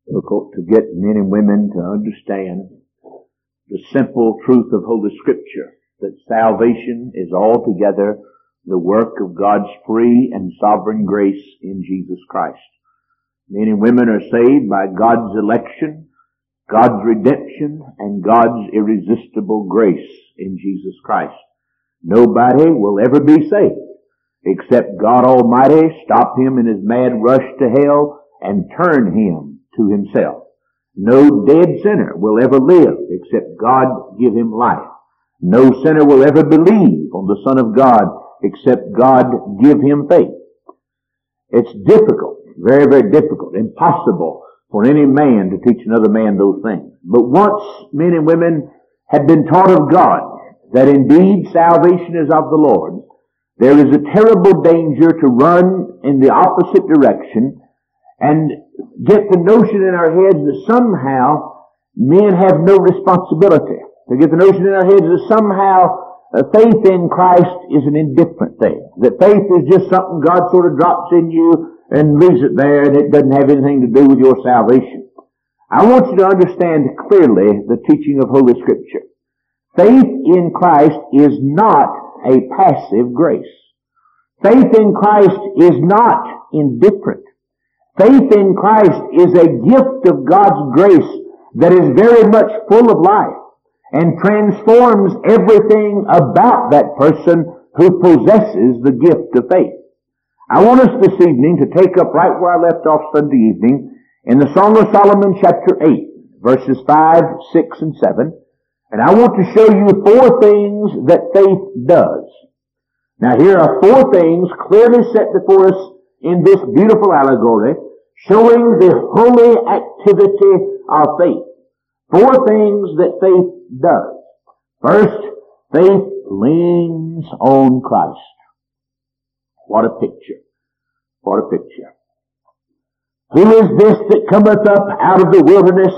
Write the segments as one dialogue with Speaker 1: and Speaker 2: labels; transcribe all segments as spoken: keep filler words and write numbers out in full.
Speaker 1: Difficult to get men and women to understand the simple truth of Holy Scripture, that salvation is altogether the work of God's free and sovereign grace in Jesus Christ. Men and women are saved by God's election, God's redemption, and God's irresistible grace in Jesus Christ. Nobody will ever be saved except God Almighty stop him in his mad rush to hell and turn him to himself. No dead sinner will ever live except God give him life. No sinner will ever believe on the Son of God except God give him faith. It's difficult, very, very difficult, impossible for any man to teach another man those things. But once men and women have been taught of God that indeed salvation is of the Lord, there is a terrible danger to run in the opposite direction and get the notion in our heads that somehow men have no responsibility. To get the notion in our heads that somehow uh, faith in Christ is an indifferent thing. That faith is just something God sort of drops in you and leaves it there, and it doesn't have anything to do with your salvation. I want you to understand clearly the teaching of Holy Scripture. Faith in Christ is not a passive grace. Faith in Christ is not indifferent. Faith in Christ is a gift of God's grace that is very much full of life and transforms everything about that person who possesses the gift of faith. I want us this evening to take up right where I left off Sunday evening in the Song of Solomon chapter eight, verses five, six, and seven. And I want to show you four things that faith does. Now here are four things clearly set before us in this beautiful allegory, showing the holy activity of faith. Four things that faith does. First, faith leans on Christ. What a picture. What a picture. Who is this that cometh up out of the wilderness,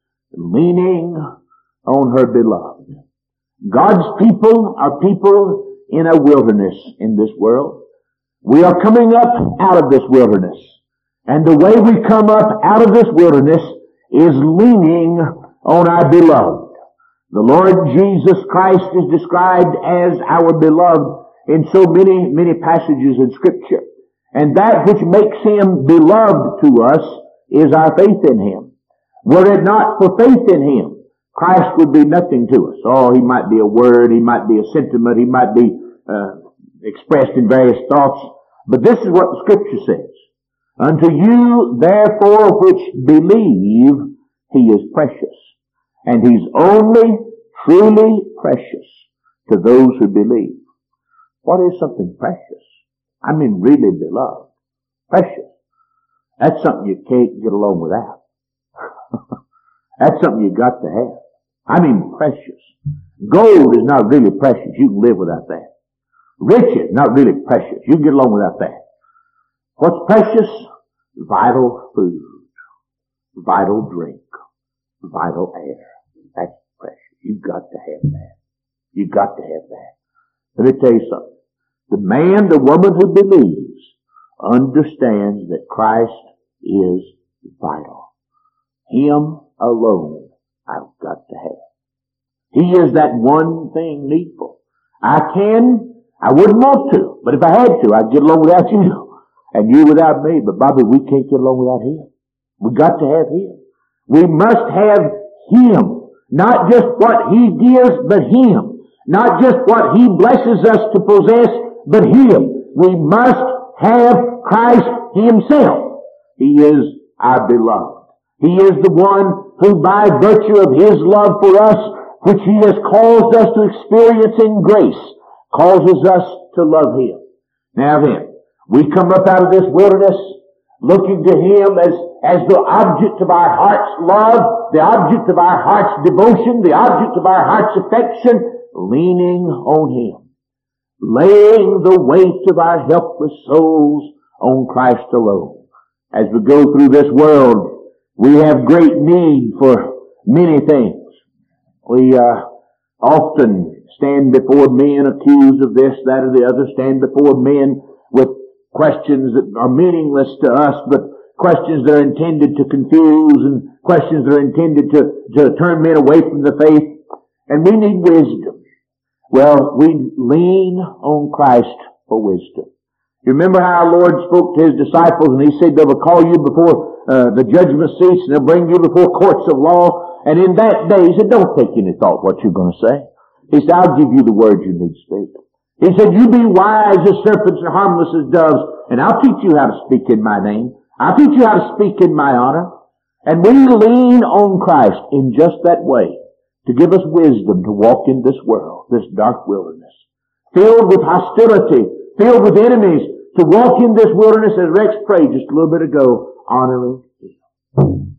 Speaker 1: leaning on her beloved? God's people are people in a wilderness in this world. We are coming up out of this wilderness. And the way we come up out of this wilderness is leaning on our beloved. The Lord Jesus Christ is described as our beloved in so many, many passages in Scripture. And that which makes Him beloved to us is our faith in Him. Were it not for faith in Him, Christ would be nothing to us. Oh, He might be a word, He might be a sentiment, He might be uh, expressed in various thoughts. But this is what the Scripture says. Unto you, therefore, which believe, He is precious. And He's only truly precious to those who believe. What is something precious? I mean really beloved. Precious. That's something you can't get along without. That's something you got to have. I mean precious. Gold is not really precious. You can live without that. Riches, not really precious. You can get along without that. What's precious? Vital food. Vital drink. Vital air. That's precious. You've got to have that. You've got to have that. Let me tell you something. The man, the woman who believes understands that Christ is vital. Him alone I've got to have. He is that one thing needful. I can, I wouldn't want to, but if I had to, I'd get along without you. And you without me. But Bobby, we can't get along without Him. We got to have Him. We must have Him. Not just what He gives, but Him. Not just what He blesses us to possess, but Him. We must have Christ Himself. He is our beloved. He is the one who by virtue of His love for us, which He has caused us to experience in grace, causes us to love Him. Now then, we come up out of this wilderness looking to Him as, as the object of our heart's love, the object of our heart's devotion, the object of our heart's affection, leaning on Him, laying the weight of our helpless souls on Christ alone. As we go through this world, we have great need for many things. We uh, often stand before men accused of this, that, or the other, stand before men with questions that are meaningless to us, but questions that are intended to confuse and questions that are intended to, to turn men away from the faith. And we need wisdom. Well, we lean on Christ for wisdom. You remember how our Lord spoke to His disciples and He said they will call you before uh, the judgment seats and they'll bring you before courts of law. And in that day, He said, don't take any thought what you're going to say. He said, I'll give you the words you need to speak. He said, you be wise as serpents and harmless as doves, and I'll teach you how to speak in my name. I'll teach you how to speak in my honor. And we lean on Christ in just that way to give us wisdom to walk in this world, this dark wilderness, filled with hostility, filled with enemies, to walk in this wilderness, as Rex prayed just a little bit ago, honoring Him.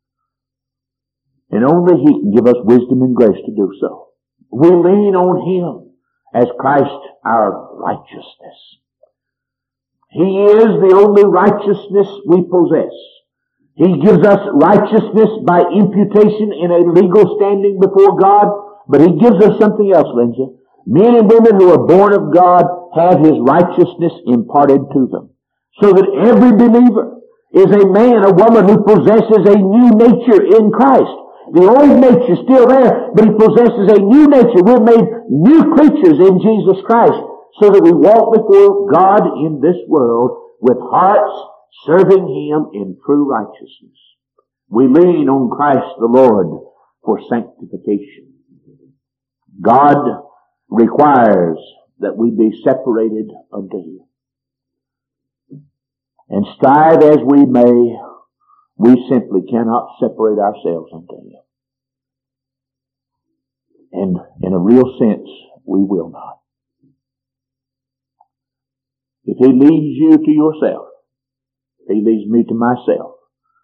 Speaker 1: And only He can give us wisdom and grace to do so. We lean on Him as Christ our righteousness. He is the only righteousness we possess. He gives us righteousness by imputation in a legal standing before God, but He gives us something else, Lindsay. Men and women who are born of God have His righteousness imparted to them. So that every believer is a man, a woman who possesses a new nature in Christ. The old nature is still there, but he possesses a new nature. We're made new creatures in Jesus Christ, so that we walk before God in this world with hearts serving Him in true righteousness. We lean on Christ the Lord for sanctification. God requires that we be separated unto Him. And strive as we may, we simply cannot separate ourselves unto Him. And in a real sense, we will not. If He leads you to yourself, if He leads me to myself,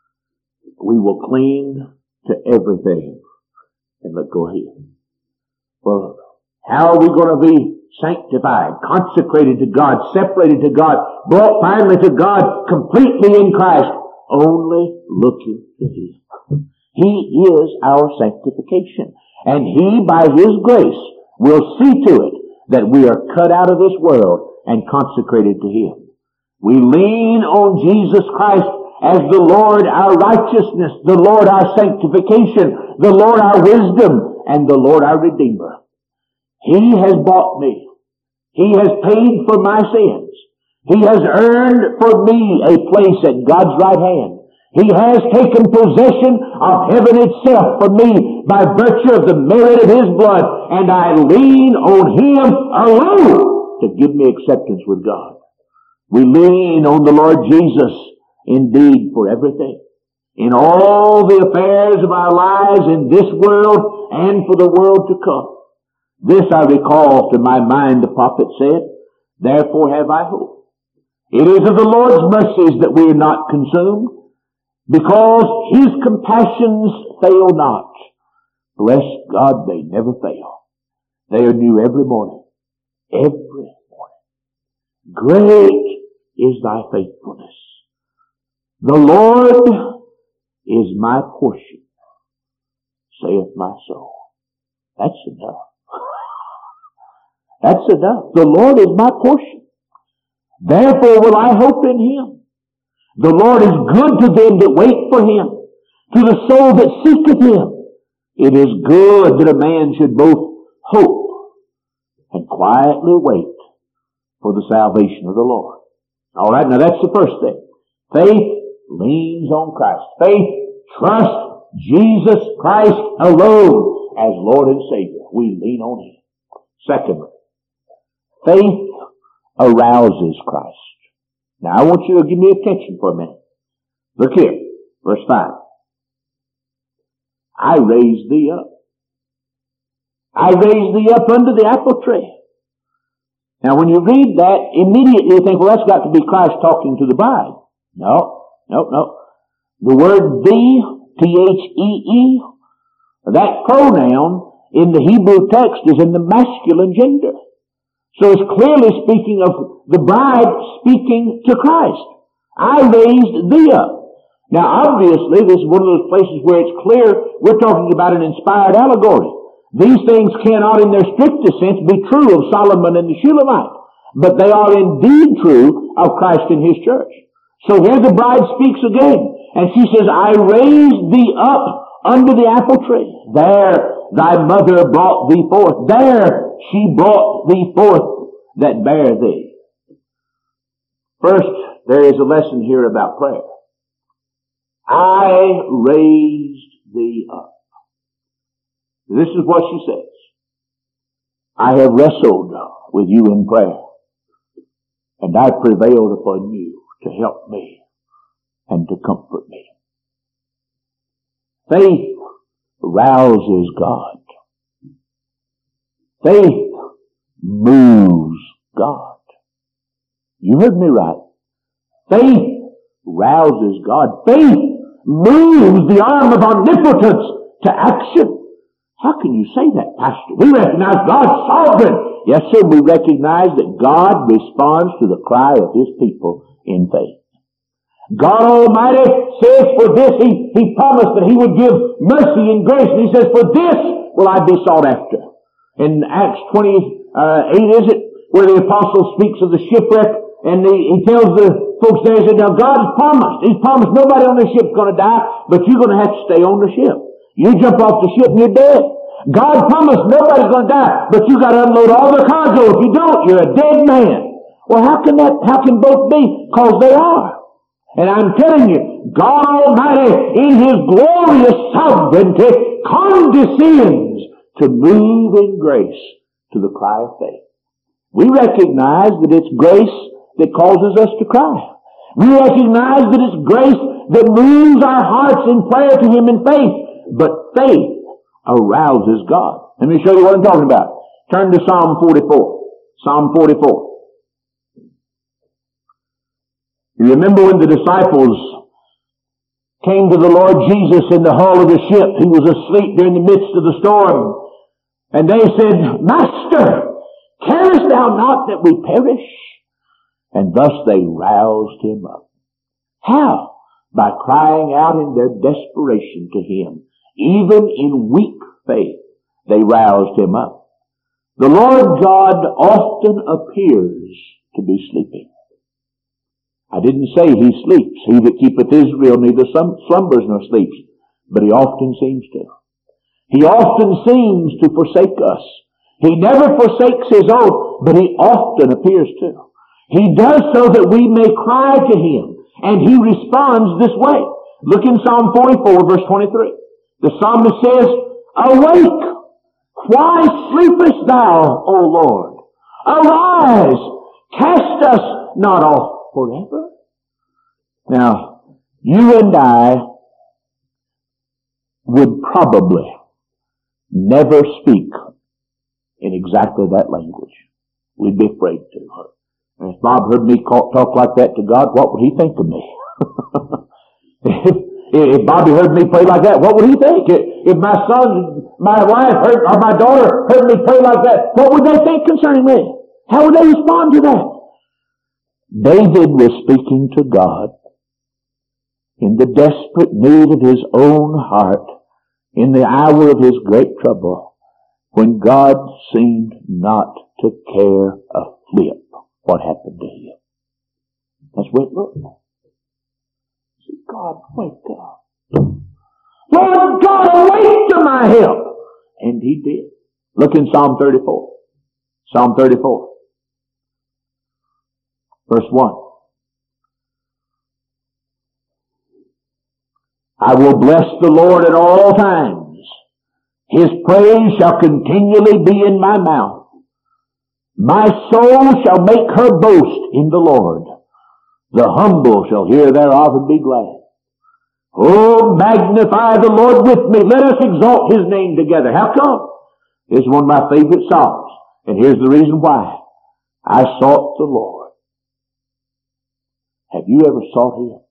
Speaker 1: we will cling to everything and let go of Him. Well, how are we going to be sanctified, consecrated to God, separated to God, brought finally to God completely in Christ? Only looking to Him. He is our sanctification. And He, by His grace, will see to it that we are cut out of this world and consecrated to Him. We lean on Jesus Christ as the Lord our righteousness, the Lord our sanctification, the Lord our wisdom, and the Lord our Redeemer. He has bought me. He has paid for my sins. He has earned for me a place at God's right hand. He has taken possession of heaven itself for me by virtue of the merit of His blood, and I lean on Him alone to give me acceptance with God. We lean on the Lord Jesus indeed for everything. In all the affairs of our lives in this world and for the world to come. This I recall to my mind, the prophet said, therefore have I hope. It is of the Lord's mercies that we are not consumed, because His compassions fail not. Bless God, they never fail. They are new every morning. Every morning. Great is thy faithfulness. The Lord is my portion, saith my soul. That's enough. That's enough. The Lord is my portion. Therefore will I hope in Him. The Lord is good to them that wait for Him, to the soul that seeketh Him. It is good that a man should both hope and quietly wait for the salvation of the Lord. All right, now that's the first thing. Faith leans on Christ. Faith trusts Jesus Christ alone as Lord and Savior. We lean on Him. Secondly, faith arouses Christ. Now I want you to give me attention for a minute. Look here, verse five. I raised thee up. I raised thee up under the apple tree. Now when you read that, immediately you think, well, that's got to be Christ talking to the bride. No, no, no. The word thee, T H E E, that pronoun in the Hebrew text is in the masculine gender. So it's clearly speaking of the bride speaking to Christ. I raised thee up. Now obviously this is one of those places where it's clear we're talking about an inspired allegory. These things cannot in their strictest sense be true of Solomon and the Shulamite, but they are indeed true of Christ and His church. So here the bride speaks again. And she says, I raised thee up under the apple tree. There thy mother brought thee forth. There she brought thee forth that bare thee. First, there is a lesson here about prayer. I raised thee up. This is what she says. I have wrestled with you in prayer, and I prevailed upon you to help me and to comfort me. Faith rouses God. Faith moves God. You heard me right. Faith rouses God. Faith moves the arm of omnipotence to action. How can you say that, Pastor? We recognize God's sovereign. Yes, sir, we recognize that God responds to the cry of His people in faith. God Almighty says for this, He, He promised that He would give mercy and grace. And He says, for this will I be sought after. In Acts twenty-eight, is it, where the apostle speaks of the shipwreck, and he, he tells the folks there, he said, now God has promised. He's promised nobody on the ship's going to die, but you're going to have to stay on the ship. You jump off the ship and you're dead. God promised nobody's going to die, but you got to unload all the cargo. If you don't, you're a dead man. Well, how can that, how can both be? Because they are. And I'm telling you, God Almighty, in His glorious sovereignty, condescends to move in grace to the cry of faith. We recognize that it's grace that causes us to cry. We recognize that it's grace that moves our hearts in prayer to Him in faith. But faith arouses God. Let me show you what I'm talking about. Turn to Psalm forty-four. Psalm forty-four. You remember when the disciples came to the Lord Jesus in the hull of the ship. He was asleep during the midst of the storm. And they said, Master, carest thou not that we perish? And thus they roused Him up. How? By crying out in their desperation to Him. Even in weak faith, they roused Him up. The Lord God often appears to be sleeping. I didn't say He sleeps. He that keepeth Israel neither slumbers nor sleeps. But He often seems to. He often seems to forsake us. He never forsakes His own, but He often appears to. He does so that we may cry to Him. And He responds this way. Look in Psalm forty-four, verse twenty-three. The psalmist says, awake! Why sleepest thou, O Lord? Arise! Cast us not off forever. Now, you and I would probably never speak in exactly that language. We'd be afraid to. And if Bob heard me talk like that to God, what would He think of me? if, if Bobby heard me pray like that, what would he think? If my son, my wife, heard, or my daughter heard me pray like that, what would they think concerning me? How would they respond to that? David was speaking to God in the desperate need of his own heart, in the hour of his great trouble, when God seemed not to care a flip what happened to him. That's what it looked like. God, wake up. Lord God, awake to my help. And He did. Look in Psalm thirty-four. Psalm thirty-four. Verse one. I will bless the Lord at all times. His praise shall continually be in my mouth. My soul shall make her boast in the Lord. The humble shall hear thereof and be glad. Oh, magnify the Lord with me. Let us exalt His name together. How come? This is one of my favorite Psalms. And here's the reason why. I sought the Lord. Have you ever sought Him?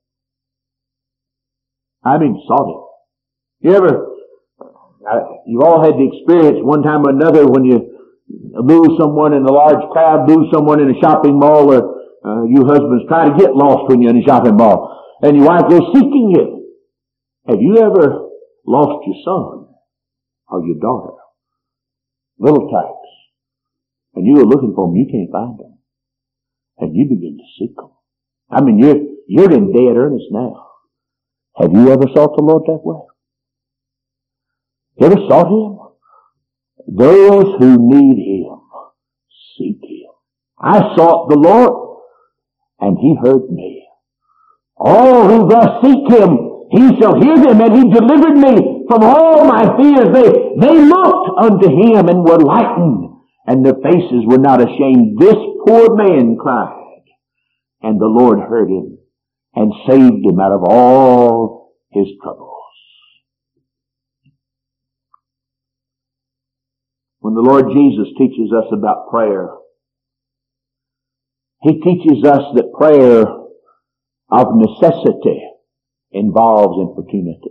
Speaker 1: I mean sought Him. You ever, you've all had the experience one time or another when you lose someone in a large crowd, lose someone in a shopping mall, or uh, you husbands try to get lost when you're in a shopping mall, and your wife goes seeking you. Have you ever lost your son or your daughter? Little types. And you were looking for them, you can't find them. And you begin to seek them. I mean, you're, You're in dead earnest now. Have you ever sought the Lord that way? You ever sought Him? Those who need Him, seek Him. I sought the Lord, and He heard me. All who thus seek Him, He shall hear them, and He delivered me from all my fears. They, they looked unto Him and were lightened, and their faces were not ashamed. This poor man cried, and the Lord heard him and saved him out of all his troubles. When the Lord Jesus teaches us about prayer, He teaches us that prayer of necessity involves importunity.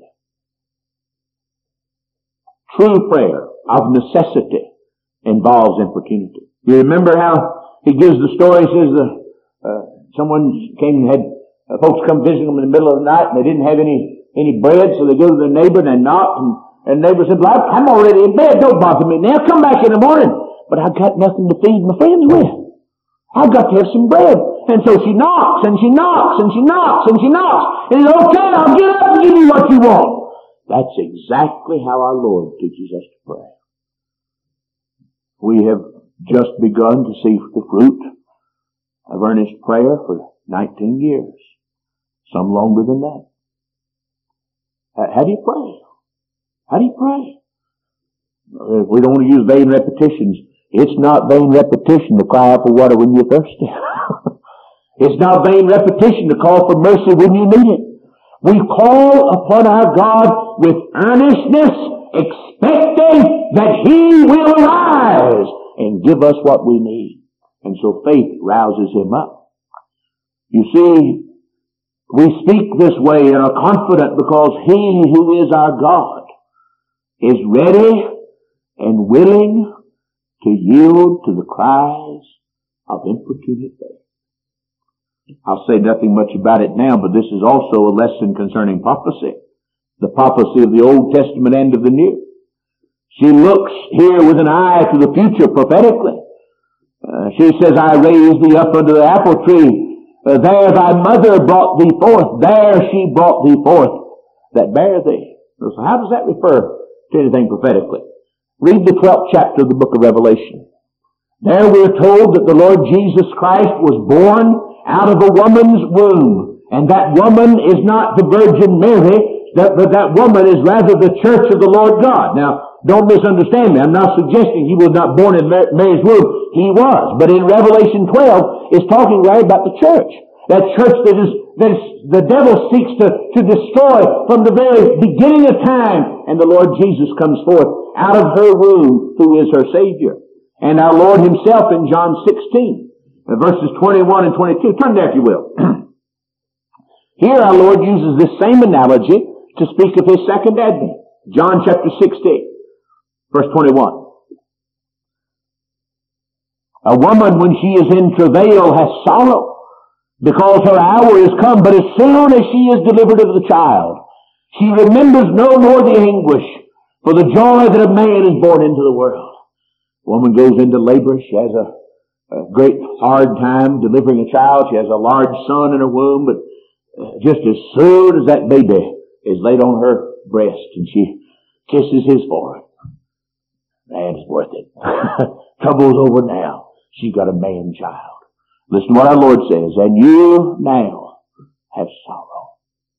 Speaker 1: True prayer of necessity involves importunity. You remember how He gives the story, He says the, uh, someone came and had uh, folks come visit them in the middle of the night and they didn't have any, any bread, so they go to their neighbor and they knock, and, and the neighbor said, well, I'm already in bed, don't bother me now, come back in the morning. But I've got nothing to feed my friends with. I've got to have some bread. And so she knocks, and she knocks, and she knocks, and she knocks. And he says, okay, I'll get up and give you what you want. That's exactly how our Lord teaches us to pray. We have just begun to see the fruit of earnest prayer for nineteen years. Some longer than that. How do you pray? How do you pray? We don't want to use vain repetitions. It's not vain repetition to cry out for water when you're thirsty. It's not vain repetition to call for mercy when you need it. We call upon our God with earnestness, expecting that He will arise and give us what we need. And so faith rouses Him up. You see, we speak this way and are confident because He who is our God is ready and willing to yield to the cries of importunate faith. I'll say nothing much about it now, but this is also a lesson concerning prophecy. The prophecy of the Old Testament and of the New. She looks here with an eye to the future prophetically. Uh, she says, I raised thee up under the apple tree. Uh, there thy mother brought thee forth. There she brought thee forth that bare thee. So how does that refer to anything prophetically? Read the twelfth chapter of the book of Revelation. There we're told that the Lord Jesus Christ was born out of a woman's womb. And that woman is not the Virgin Mary, that, but that woman is rather the church of the Lord God. Now, don't misunderstand me. I'm not suggesting He was not born in Mary's womb. He was. But in Revelation twelve, it's talking right about the church. That church that is, that is, the devil seeks to, to destroy from the very beginning of time. And the Lord Jesus comes forth out of her womb, who is her Savior. And our Lord Himself in John sixteen, verses twenty-one and twenty-two. Turn there if you will. Here our Lord uses this same analogy to speak of His second advent. John chapter sixteen, verse twenty-one. A woman, when she is in travail, has sorrow, because her hour is come. But as soon as she is delivered of the child, she remembers no more the anguish for the joy that a man is born into the world. Woman goes into labor. She has a, a great hard time delivering a child. She has a large son in her womb, but just as soon as that baby is laid on her breast and she kisses his forehead, man, it's worth it. Trouble's over now. She's got a man child. Listen to what our Lord says. And you now have sorrow.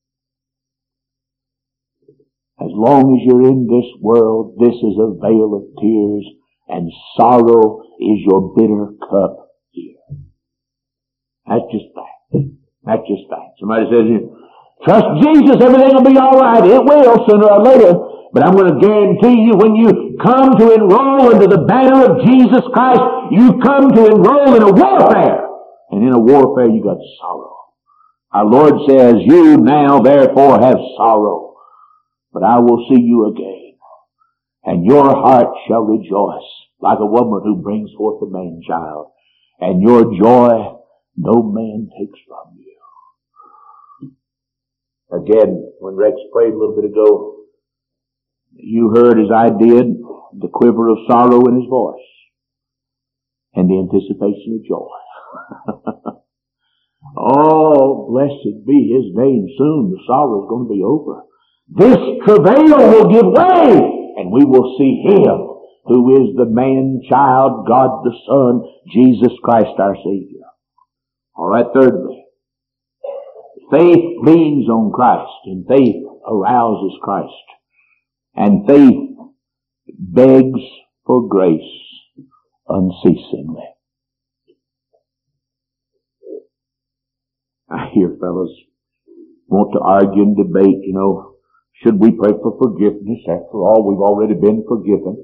Speaker 1: As long as you're in this world, this is a vale of tears, and sorrow is your bitter cup here. That's just fact. That's just fact. Somebody says, trust Jesus, everything will be all right. It will, sooner or later. But I'm going to guarantee you, when you come to enroll into the banner of Jesus Christ, you come to enroll in a warfare. And in a warfare, you got sorrow. Our Lord says, you now therefore have sorrow, but I will see you again. And your heart shall rejoice like a woman who brings forth a man child. And your joy no man takes from you. Again, when Rex prayed a little bit ago, you heard, as I did, the quiver of sorrow in his voice and the anticipation of joy. Oh, blessed be His name. Soon the sorrow is going to be over. This travail will give way, and we will see Him who is the man-child, God the Son, Jesus Christ our Savior. All right, thirdly, faith leans on Christ, and faith arouses Christ, and faith begs for grace unceasingly. I hear fellows want to argue and debate, you know, should we pray for forgiveness? After all, we've already been forgiven.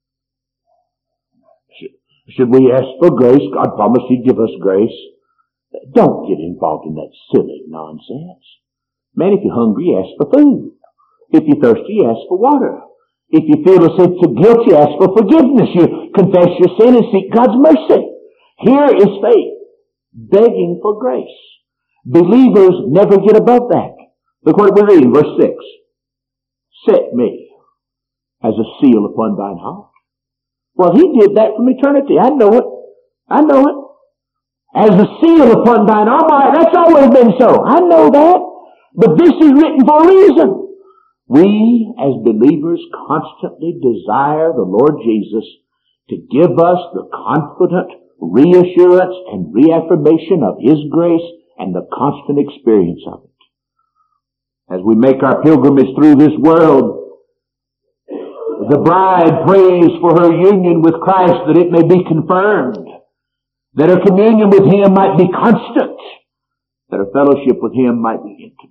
Speaker 1: Should we ask for grace? God promised He'd give us grace. Don't get involved in that silly nonsense. Man, if you're hungry, ask for food. If you're thirsty, ask for water. If you feel a sense of guilt, you ask for forgiveness. You confess your sin and seek God's mercy. Here is faith, begging for grace. Believers never get above that. Look what we're reading, verse six. Set me as a seal upon thine heart. Well, He did that from eternity. I know it. I know it. As a seal upon thine arm. That's always been so. I know that. But this is written for a reason. We, as believers, constantly desire the Lord Jesus to give us the confident reassurance and reaffirmation of His grace and the constant experience of it. As we make our pilgrimage through this world, the bride prays for her union with Christ that it may be confirmed, that her communion with Him might be constant, that her fellowship with Him might be intimate.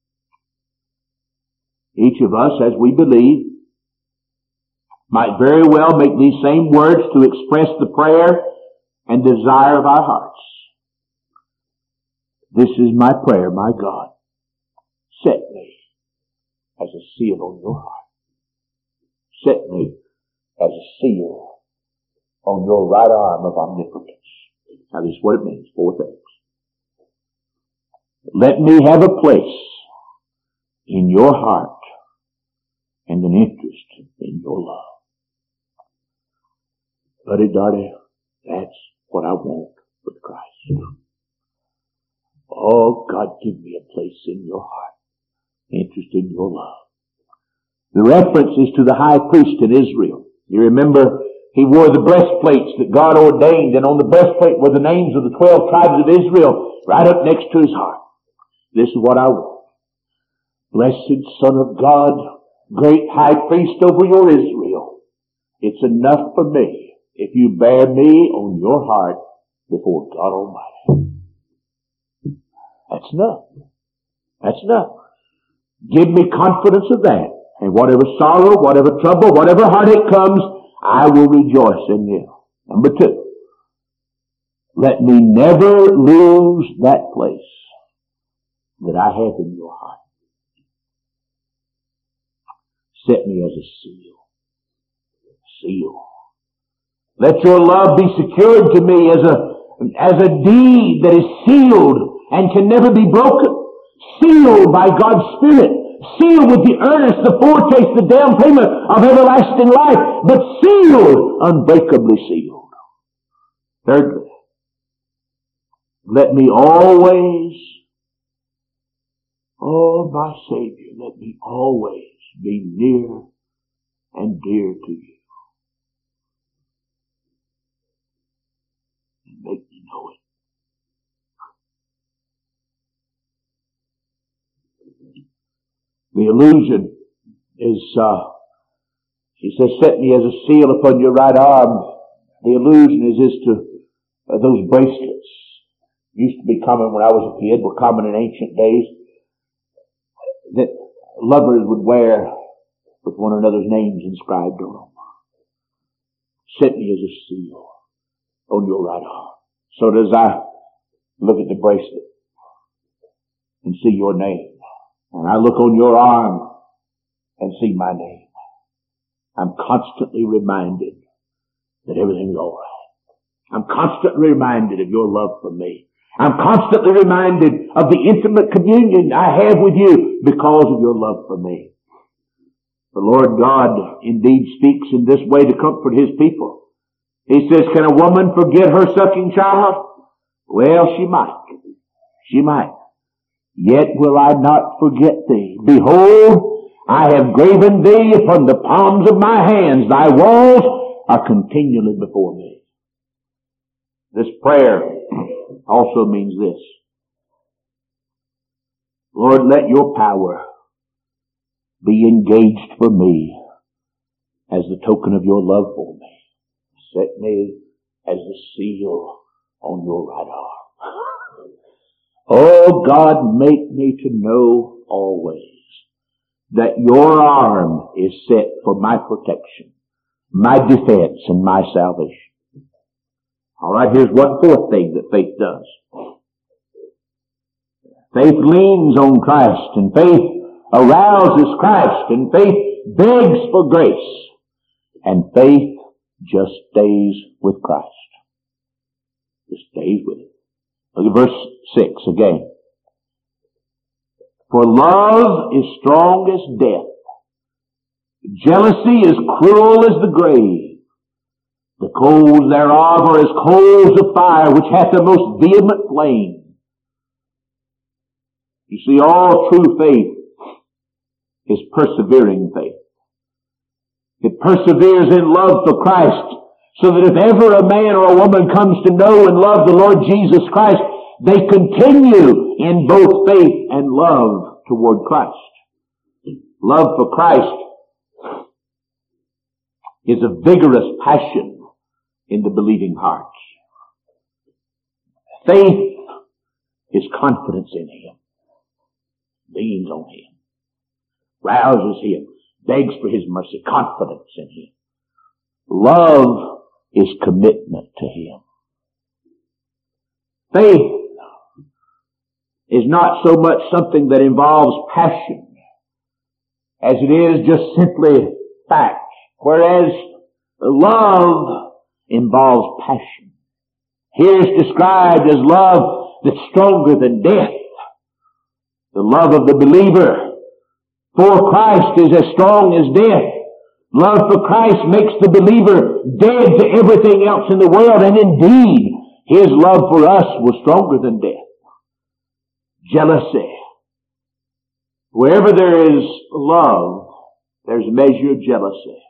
Speaker 1: Each of us, as we believe, might very well make these same words to express the prayer and desire of our hearts. This is my prayer, my God. Set me as a seal on your heart. Set me as a seal on your right arm of omnipotence. Now this is what it means. Four things. Let me have a place in your heart and an interest in your love. Buddy Darty, that's what I want with Christ. Oh, God, give me a place in your heart, interest in your love. The reference is to the high priest in Israel. You remember he wore the breastplates that God ordained, and on the breastplate were the names of the twelve tribes of Israel right up next to his heart. This is what I want. Blessed Son of God, great high priest over your Israel, it's enough for me if you bear me on your heart before God Almighty. That's enough. That's enough. Give me confidence of that. And whatever sorrow, whatever trouble, whatever heartache comes, I will rejoice in you. Number two, let me never lose that place that I have in your heart. Set me as a seal. Seal. Let your love be secured to me as a, as a deed that is sealed and can never be broken. Sealed by God's Spirit. Sealed with the earnest, the foretaste, the down payment of everlasting life. But sealed, unbreakably sealed. Thirdly, let me always, oh my Savior, let me always be near and dear to you. And make me know it. The illusion is, uh, he says, set me as a seal upon your right arm. The illusion is, is to uh, those bracelets. Used to be common when I was a kid, were common in ancient days, that lovers would wear with one another's names inscribed on them. Set me as a seal on your right arm. So that as I look at the bracelet and see your name, and I look on your arm and see my name, I'm constantly reminded that everything's all right. I'm constantly reminded of your love for me. I'm constantly reminded of the intimate communion I have with you because of your love for me. The Lord God indeed speaks in this way to comfort His people. He says, can a woman forget her sucking child? Well, she might. She might. Yet will I not forget thee. Behold, I have graven thee upon the palms of my hands. Thy walls are continually before me. This prayer also means this. Lord, let your power be engaged for me as the token of your love for me. Set me as the seal on your right arm. Oh God, make me to know always that your arm is set for my protection, my defense, and my salvation. All right, here's one fourth thing that faith does. Faith leans on Christ, and faith arouses Christ, and faith begs for grace, and faith just stays with Christ. Just stays with him. Look at verse six again. For love is strong as death. Jealousy is cruel as the grave. The coals thereof are as coals of fire, which hath the most vehement flame. You see, all true faith is persevering faith. It perseveres in love for Christ, so that if ever a man or a woman comes to know and love the Lord Jesus Christ, they continue in both faith and love toward Christ. Love for Christ is a vigorous passion in the believing hearts. Faith is confidence in Him, leans on Him, rouses Him, begs for His mercy, confidence in Him. Love is commitment to Him. Faith is not so much something that involves passion as it is just simply fact, whereas love involves passion. Here is described as love that's stronger than death. The love of the believer for Christ is as strong as death. Love for Christ makes the believer dead to everything else in the world, and indeed, His love for us was stronger than death. Jealousy. Wherever there is love, there's a measure of jealousy.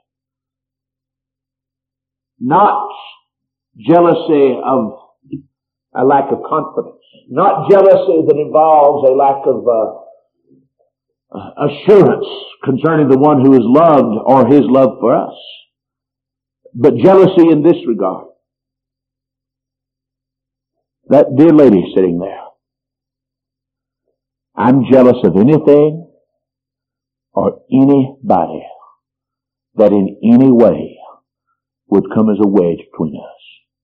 Speaker 1: Not jealousy of a lack of confidence. Not jealousy that involves a lack of uh, assurance concerning the one who is loved or his love for us. But jealousy in this regard. That dear lady sitting there. I'm jealous of anything or anybody that in any way would come as a wedge between us.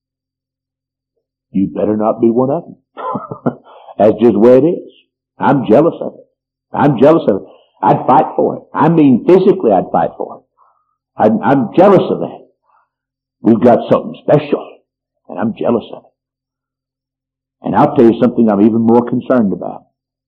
Speaker 1: You better not be one of them. That's just the way it is. I'm jealous of it. I'm jealous of it. I'd fight for it. I mean, physically I'd fight for it. I'm, I'm jealous of that. We've got something special, and I'm jealous of it. And I'll tell you something I'm even more concerned about.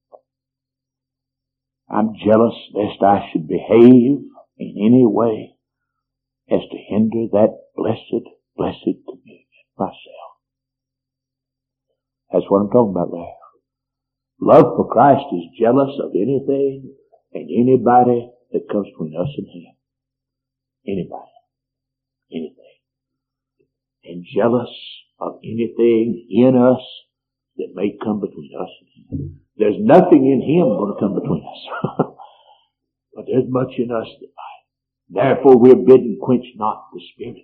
Speaker 1: I'm jealous lest I should behave in any way as to hinder that blessed, blessed communion myself. That's what I'm talking about there. Love for Christ is jealous of anything and anybody that comes between us and Him. Anybody. Anything. And jealous of anything in us that may come between us and Him. There's nothing in Him going to come between us. But there's much in us that might. Therefore we're bidden, quench not the spirits.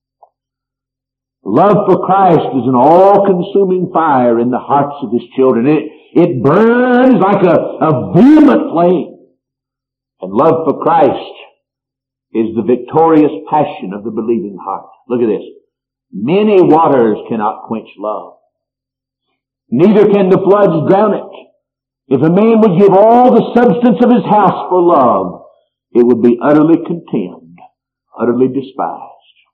Speaker 1: Love for Christ is an all-consuming fire in the hearts of His children. It, it burns like a, a vehement flame. And love for Christ is the victorious passion of the believing heart. Look at this. Many waters cannot quench love. Neither can the floods drown it. If a man would give all the substance of his house for love, it would be utterly contemned, utterly despised.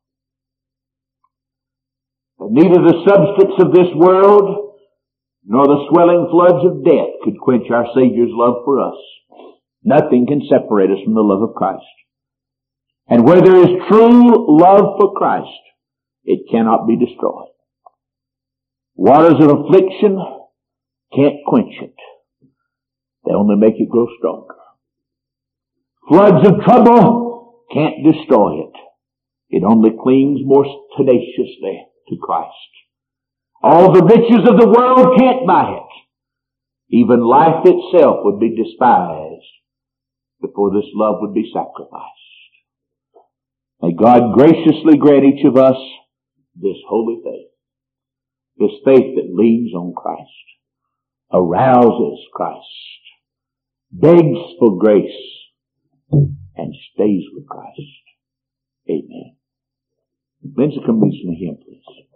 Speaker 1: But neither the substance of this world nor the swelling floods of death could quench our Savior's love for us. Nothing can separate us from the love of Christ. And where there is true love for Christ, it cannot be destroyed. Waters of affliction can't quench it. They only make it grow stronger. Floods of trouble can't destroy it. It only clings more tenaciously to Christ. All the riches of the world can't buy it. Even life itself would be despised before this love would be sacrificed. May God graciously grant each of us this holy faith, this faith that leans on Christ, arouses Christ, begs for grace, and stays with Christ. Amen. Lindsay, come lead us in a hymn, please.